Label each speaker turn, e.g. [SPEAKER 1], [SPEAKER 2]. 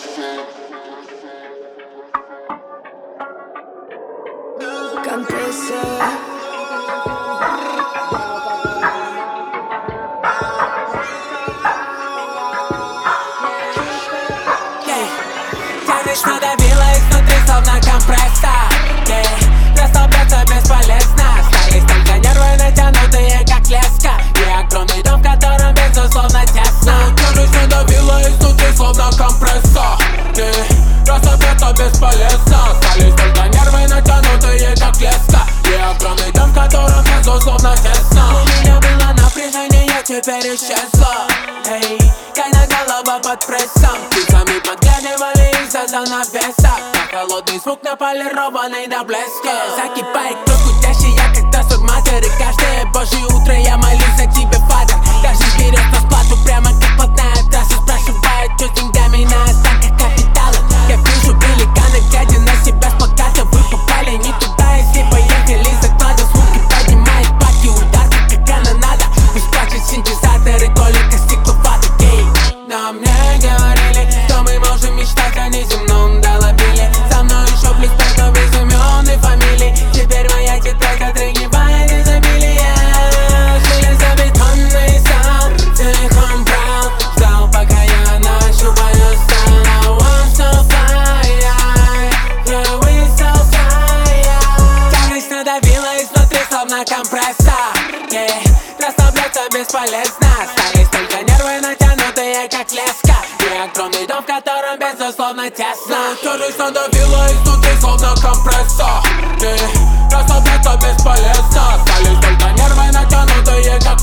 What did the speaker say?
[SPEAKER 1] Тянешь, надавила изнутри, словно компрессор. Расслабляться бесполезно. Стали только нервы натянутые, как леска. И огромный дом, в котором безусловно тесно. Тянешь, надавила изнутри, словно компрессор. Расслабляться бесполезно. Стали только нервы натянутые, как леска. И огромный дом, в котором безусловно тесно. У меня было напряжение, теперь исчезло. Когда голова под прессом, птицами подглядывали из-за занавеса. Как холодный звук наполированный до блеска. Закипает кровь гудящая, когда суд матери. Каждое божье утро я молюсь за тебя, Фадер. Каждый берет расплату прямо как плотная трасса. Спрашивает, что с деньгами на останках капитала. Я вижу великаны, глядя на себя с плаката. Вы попали не туда, если поехали заклада. Звуки поднимает паки, удар как канонада. Пусть плачут синтезаторы, только стекловатый. Но мне говорили, что мы можем мечтать о неземном долобиле. Со мной еще плюс 5 без имен и фамилий. Теперь моя тетрадь отрыгивает изобилие. Железобетонный зал, целиком брал. Ждал, пока я нащупаю стал. I want to fly, yeah, we so fly. Тяжесть надавила изнутри, словно компрессор. Расслабляться бесполезно. Стали только нервы натянутые, как леска. И огромный дом, в котором безусловно тесно. Тяжесть надавила изнутри, словно компрессор. Расслабляться бесполезно. Стали только нервы натянутые, как